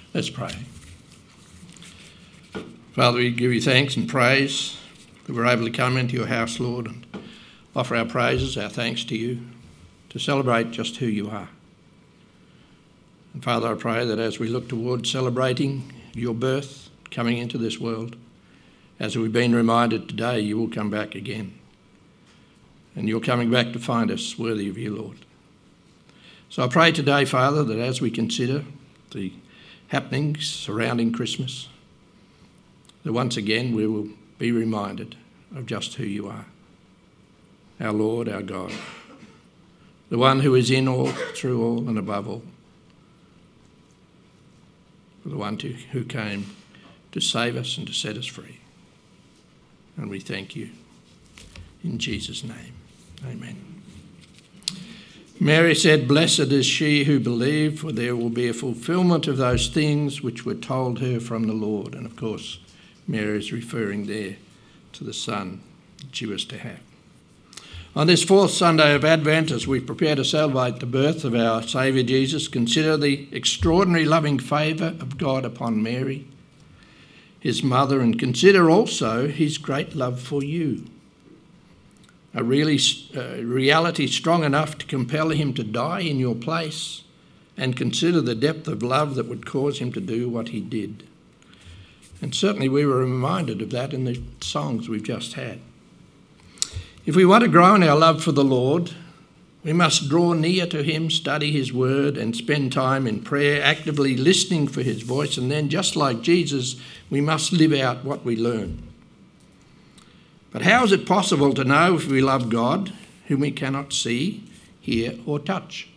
Let's pray. Father, we give you thanks and praise that we're able to come into your house, Lord, and offer our praises, our thanks to you, to celebrate just who you are. And Father, I pray that as we look towards celebrating your birth, coming into this world, as we've been reminded today, you will come back again. And you're coming back to find us worthy of you, Lord. So I pray today, Father, that as we consider the happenings surrounding Christmas, that once again we will be reminded of just who you are, our Lord, our God, the one who is in all, through all, and above all, the one who came to save us and to set us free. And we thank you. In Jesus' name, amen. Mary said, "Blessed is she who believed, for there will be a fulfilment of those things which were told her from the Lord." And of course, Mary is referring there to the son that she was to have. On this fourth Sunday of Advent, as we prepare to celebrate the birth of our Saviour Jesus, consider the extraordinary loving favour of God upon Mary, his mother, and consider also his great love for you. A reality strong enough to compel him to die in your place, and consider the depth of love that would cause him to do what he did. And certainly we were reminded of that in the songs we've just had. If we want to grow in our love for the Lord, we must draw near to him, study his word, and spend time in prayer, actively listening for his voice. And then, just like Jesus, we must live out what we learn. But how is it possible to know if we love God, whom we cannot see, hear, or touch?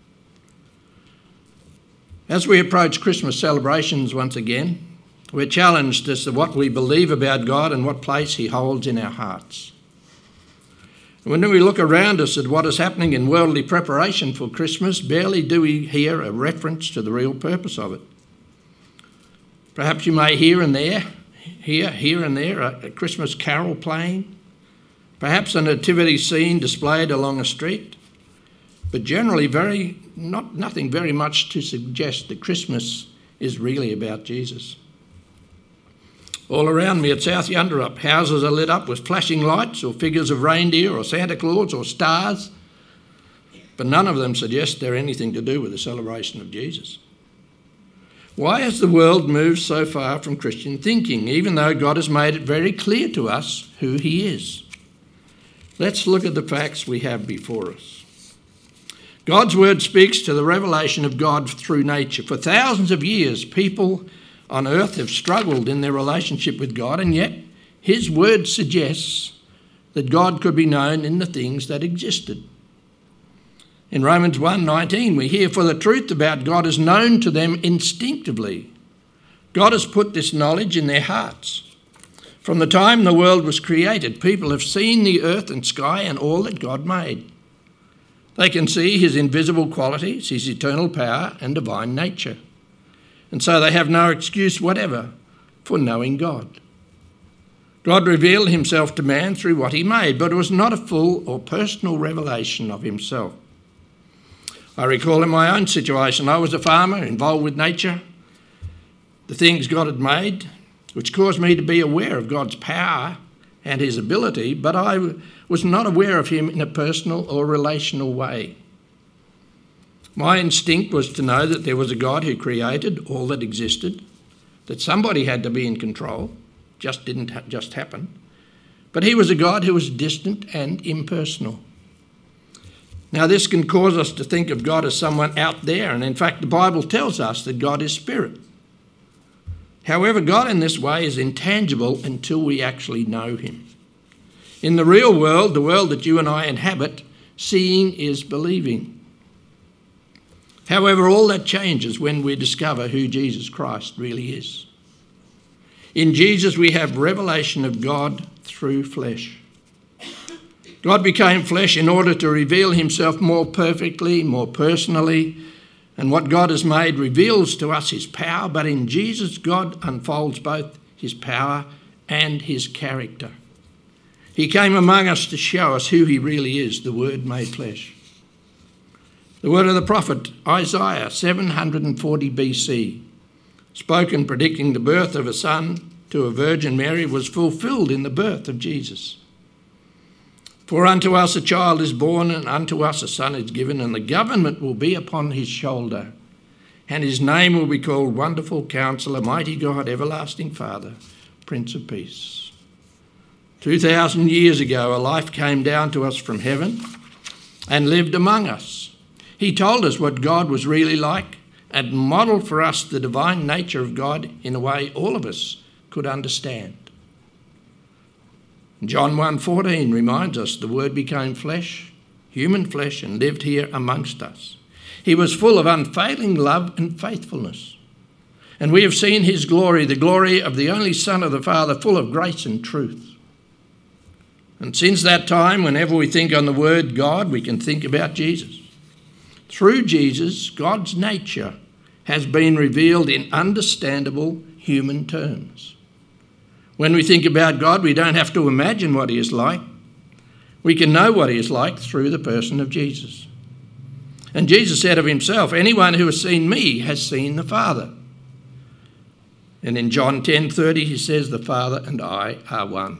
As we approach Christmas celebrations once again, we're challenged as to what we believe about God and what place he holds in our hearts. When we look around us at what is happening in worldly preparation for Christmas, barely do we hear a reference to the real purpose of it. Perhaps you may here and there a Christmas carol playing, perhaps a nativity scene displayed along a street, but generally nothing very much to suggest that Christmas is really about Jesus. All around me at South Yunderup, houses are lit up with flashing lights or figures of reindeer or Santa Claus or stars, but none of them suggest they're anything to do with the celebration of Jesus. Why has the world moved so far from Christian thinking, even though God has made it very clear to us who he is? Let's look at the facts we have before us. God's word speaks to the revelation of God through nature. For thousands of years, people on earth have struggled in their relationship with God, and yet his word suggests that God could be known in the things that existed. In Romans 1:19, we hear, "For the truth about God is known to them instinctively." God has put this knowledge in their hearts. From the time the world was created, people have seen the earth and sky and all that God made. They can see his invisible qualities, his eternal power and divine nature. And so they have no excuse whatever for knowing God. God revealed himself to man through what he made, but it was not a full or personal revelation of himself. I recall in my own situation, I was a farmer involved with nature, the things God had made, which caused me to be aware of God's power and his ability, but I was not aware of him in a personal or relational way. My instinct was to know that there was a God who created all that existed, that somebody had to be in control, didn't just happen, but he was a God who was distant and impersonal. Now this can cause us to think of God as someone out there, and in fact the Bible tells us that God is spirit. However, God in this way is intangible until we actually know him. In the real world, the world that you and I inhabit, seeing is believing. However, all that changes when we discover who Jesus Christ really is. In Jesus, we have revelation of God through flesh. God became flesh in order to reveal himself more perfectly, more personally, and what God has made reveals to us his power, but in Jesus, God unfolds both his power and his character. He came among us to show us who he really is, the Word made flesh. The word of the prophet Isaiah, 740 BC. spoken predicting the birth of a son to a Virgin Mary, was fulfilled in the birth of Jesus. For unto us a child is born, and unto us a son is given, and the government will be upon his shoulder. And his name will be called Wonderful Counselor, Mighty God, Everlasting Father, Prince of Peace. 2,000 years ago, a life came down to us from heaven and lived among us. He told us what God was really like and modelled for us the divine nature of God in a way all of us could understand. John 1:14 reminds us the Word became flesh, human flesh, and lived here amongst us. He was full of unfailing love and faithfulness. And we have seen his glory, the glory of the only Son of the Father, full of grace and truth. And since that time, whenever we think on the word God, we can think about Jesus. Through Jesus, God's nature has been revealed in understandable human terms. When we think about God, we don't have to imagine what he is like. We can know what he is like through the person of Jesus. And Jesus said of himself, anyone who has seen me has seen the Father. And in John 10:30 he says, the Father and I are one.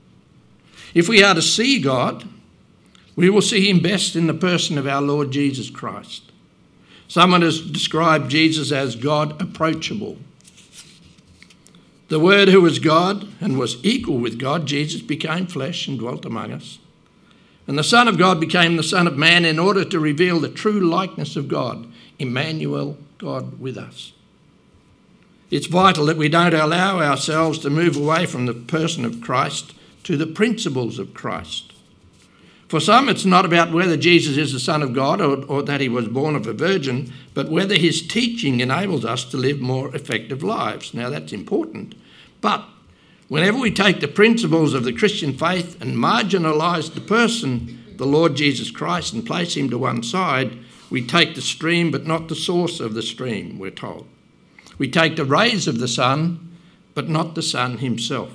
If we are to see God, we will see him best in the person of our Lord Jesus Christ. Someone has described Jesus as God approachable. The Word who was God and was equal with God, Jesus, became flesh and dwelt among us. And the Son of God became the Son of Man in order to reveal the true likeness of God, Emmanuel, God with us. It's vital that we don't allow ourselves to move away from the person of Christ to the principles of Christ. For some, it's not about whether Jesus is the Son of God or that he was born of a virgin, but whether his teaching enables us to live more effective lives. Now, that's important. But whenever we take the principles of the Christian faith and marginalise the person, the Lord Jesus Christ, and place him to one side, we take the stream but not the source of the stream, we're told. We take the rays of the sun but not the sun himself.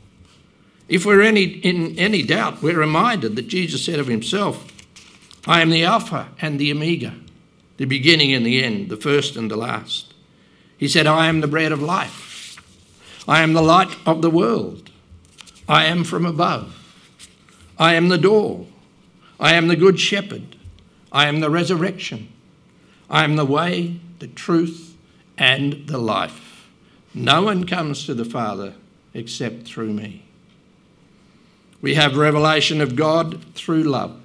If we're in any doubt, we're reminded that Jesus said of himself, I am the Alpha and the Omega, the beginning and the end, the first and the last. He said, I am the bread of life. I am the light of the world. I am from above. I am the door. I am the good shepherd. I am the resurrection. I am the way, the truth, and the life. No one comes to the Father except through me. We have revelation of God through love.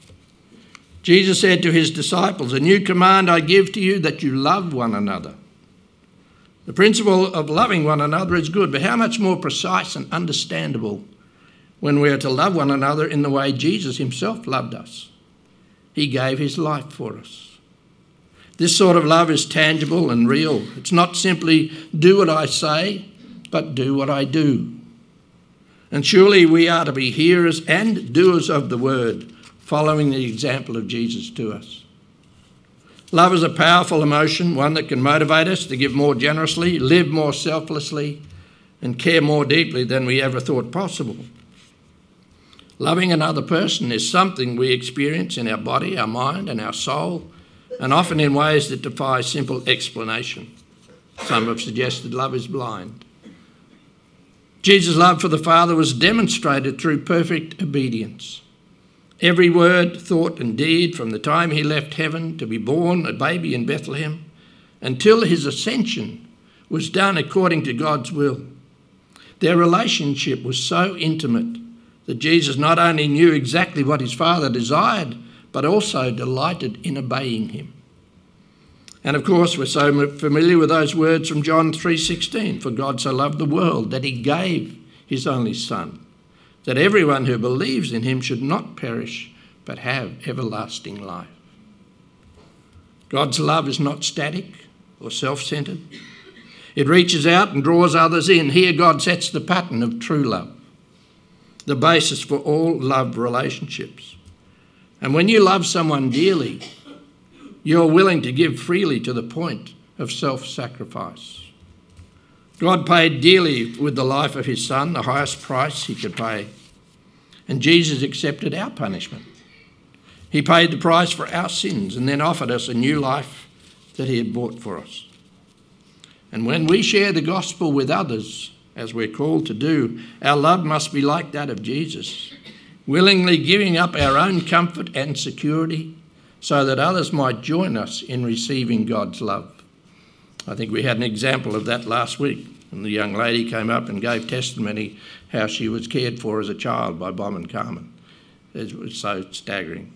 Jesus said to his disciples, a new command I give to you, that you love one another. The principle of loving one another is good, but how much more precise and understandable when we are to love one another in the way Jesus himself loved us. He gave his life for us. This sort of love is tangible and real. It's not simply do what I say, but do what I do. And surely we are to be hearers and doers of the word, following the example of Jesus to us. Love is a powerful emotion, one that can motivate us to give more generously, live more selflessly, and care more deeply than we ever thought possible. Loving another person is something we experience in our body, our mind, and our soul, and often in ways that defy simple explanation. Some have suggested love is blind. Jesus' love for the Father was demonstrated through perfect obedience. Every word, thought and deed from the time he left heaven to be born a baby in Bethlehem until his ascension was done according to God's will. Their relationship was so intimate that Jesus not only knew exactly what his Father desired, but also delighted in obeying him. And of course, we're so familiar with those words from John 3:16, for God so loved the world that he gave his only Son, that everyone who believes in him should not perish, but have everlasting life. God's love is not static or self-centered. It reaches out and draws others in. Here God sets the pattern of true love, the basis for all love relationships. And when you love someone dearly, you're willing to give freely to the point of self-sacrifice. God paid dearly with the life of his Son, the highest price he could pay. And Jesus accepted our punishment. He paid the price for our sins and then offered us a new life that he had bought for us. And when we share the gospel with others, as we're called to do, our love must be like that of Jesus, willingly giving up our own comfort and security so that others might join us in receiving God's love. I think we had an example of that last week, and the young lady came up and gave testimony how she was cared for as a child by Bob and Carmen. It was so staggering.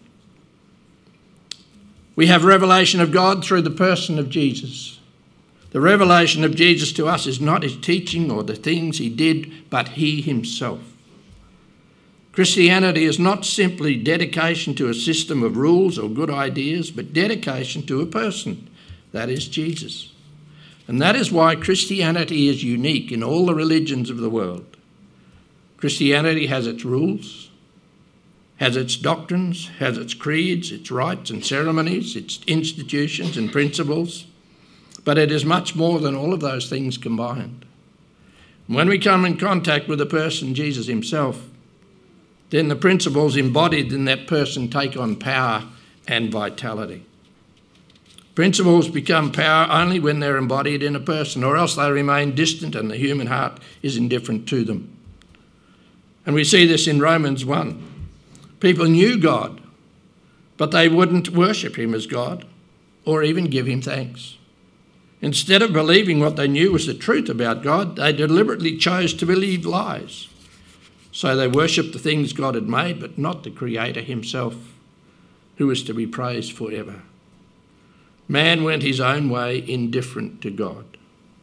We have revelation of God through the person of Jesus. The revelation of Jesus to us is not his teaching or the things he did, but he himself. Christianity is not simply dedication to a system of rules or good ideas, but dedication to a person, that is Jesus. And that is why Christianity is unique in all the religions of the world. Christianity has its rules, has its doctrines, has its creeds, its rites and ceremonies, its institutions and principles, but it is much more than all of those things combined. When we come in contact with the person, Jesus himself, then the principles embodied in that person take on power and vitality. Principles become power only when they're embodied in a person, or else they remain distant and the human heart is indifferent to them. And we see this in Romans 1. People knew God, but they wouldn't worship him as God or even give him thanks. Instead of believing what they knew was the truth about God, they deliberately chose to believe lies. So they worshipped the things God had made, but not the Creator himself, who is to be praised forever. Man went his own way, indifferent to God.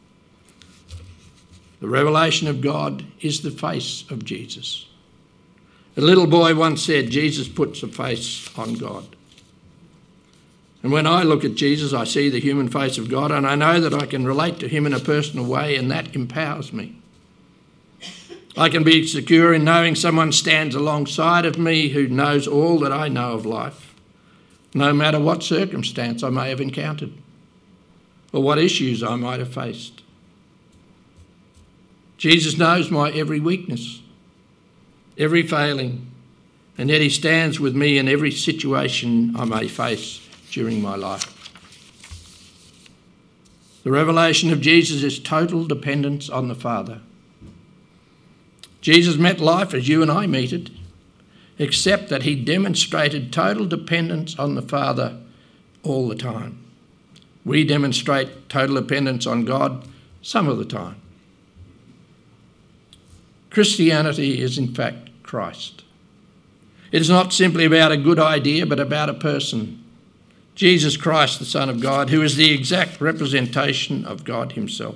The revelation of God is the face of Jesus. A little boy once said, Jesus puts a face on God. And when I look at Jesus, I see the human face of God, and I know that I can relate to him in a personal way, and that empowers me. I can be secure in knowing someone stands alongside of me who knows all that I know of life, no matter what circumstance I may have encountered or what issues I might have faced. Jesus knows my every weakness, every failing, and yet he stands with me in every situation I may face during my life. The revelation of Jesus is total dependence on the Father. Jesus met life as you and I meet it, except that he demonstrated total dependence on the Father all the time. We demonstrate total dependence on God some of the time. Christianity is in fact Christ. It is not simply about a good idea, but about a person, Jesus Christ, the Son of God, who is the exact representation of God himself.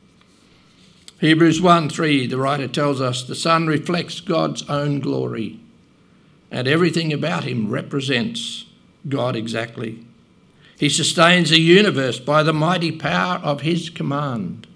Hebrews 1:3, the writer tells us, the Son reflects God's own glory, and everything about him represents God exactly. He sustains the universe by the mighty power of his command.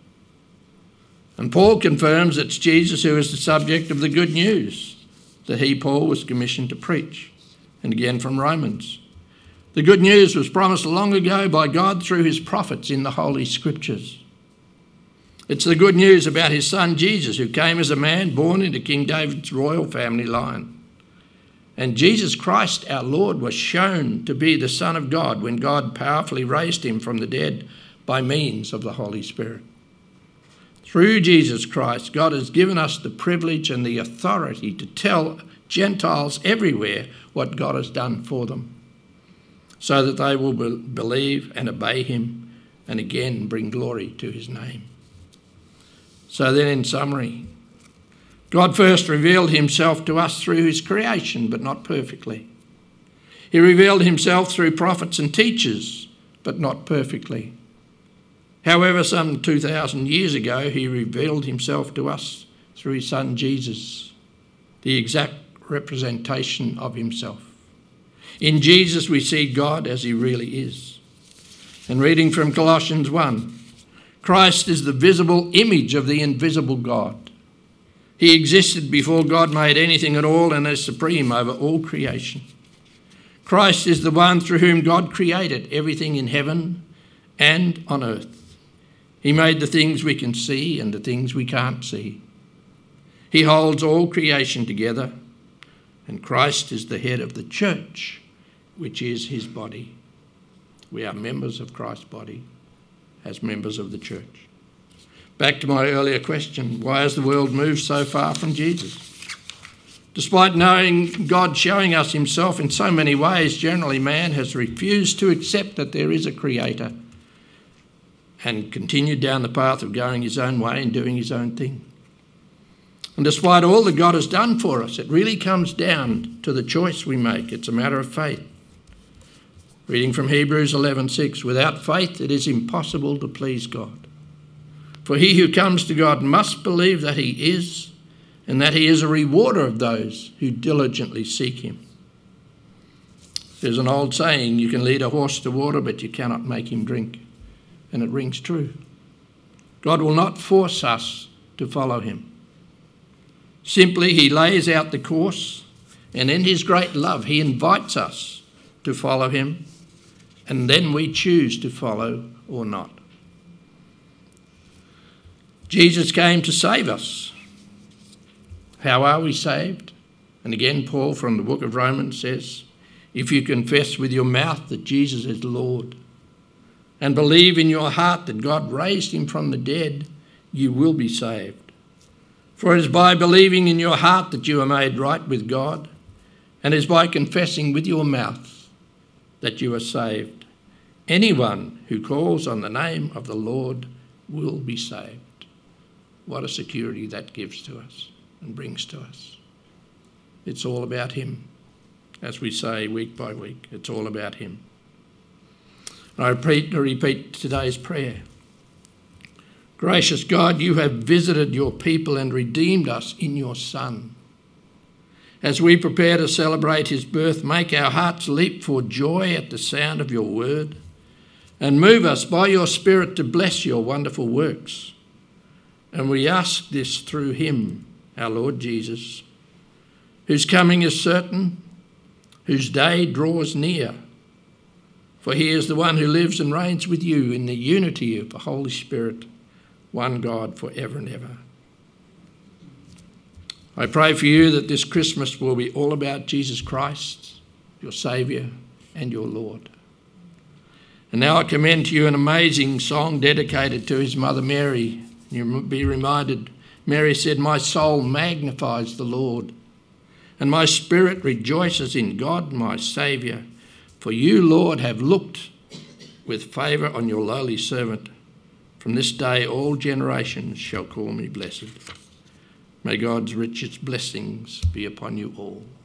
And Paul confirms it's Jesus who is the subject of the good news that he, Paul, was commissioned to preach. And again from Romans. The good news was promised long ago by God through his prophets in the Holy Scriptures. It's the good news about his son Jesus, who came as a man born into King David's royal family line. And Jesus Christ, our Lord, was shown to be the Son of God when God powerfully raised him from the dead by means of the Holy Spirit. Through Jesus Christ, God has given us the privilege and the authority to tell Gentiles everywhere what God has done for them, so that they will believe and obey him and again bring glory to his name. So then, in summary, God first revealed himself to us through his creation, but not perfectly. He revealed himself through prophets and teachers, but not perfectly. However, some 2,000 years ago, he revealed himself to us through his son Jesus, the exact representation of himself. In Jesus, we see God as he really is. And reading from Colossians 1, Christ is the visible image of the invisible God. He existed before God made anything at all and is supreme over all creation. Christ is the one through whom God created everything in heaven and on earth. He made the things we can see and the things we can't see. He holds all creation together, and Christ is the head of the church, which is his body. We are members of Christ's body as members of the church. Back to my earlier question, why has the world moved so far from Jesus? Despite knowing God showing us himself in so many ways, generally man has refused to accept that there is a creator and continued down the path of going his own way and doing his own thing. And despite all that God has done for us, it really comes down to the choice we make. It's a matter of faith. Reading from Hebrews 11:6, without faith it is impossible to please God. For he who comes to God must believe that he is, and that he is a rewarder of those who diligently seek him. There's an old saying, you can lead a horse to water, but you cannot make him drink. And it rings true. God will not force us to follow him. Simply, he lays out the course, and in his great love, he invites us to follow him, and then we choose to follow or not. Jesus came to save us. How are we saved? And again, Paul from the book of Romans says, if you confess with your mouth that Jesus is Lord and believe in your heart that God raised him from the dead, you will be saved. For it is by believing in your heart that you are made right with God, and it is by confessing with your mouth that you are saved. Anyone who calls on the name of the Lord will be saved. What a security that gives to us and brings to us. It's all about him. As we say week by week, it's all about him. And I repeat today's prayer. Gracious God, you have visited your people and redeemed us in your Son. As we prepare to celebrate his birth, make our hearts leap for joy at the sound of your word, and move us by your Spirit to bless your wonderful works. And we ask this through him, our Lord Jesus, whose coming is certain, whose day draws near. For he is the one who lives and reigns with you in the unity of the Holy Spirit, one God for ever and ever. I pray for you that this Christmas will be all about Jesus Christ, your Saviour and your Lord. And now I commend to you an amazing song dedicated to his mother Mary. You'll be reminded, Mary said, my soul magnifies the Lord, and my spirit rejoices in God my Saviour. For you, Lord, have looked with favour on your lowly servant. From this day all generations shall call me blessed. May God's richest blessings be upon you all.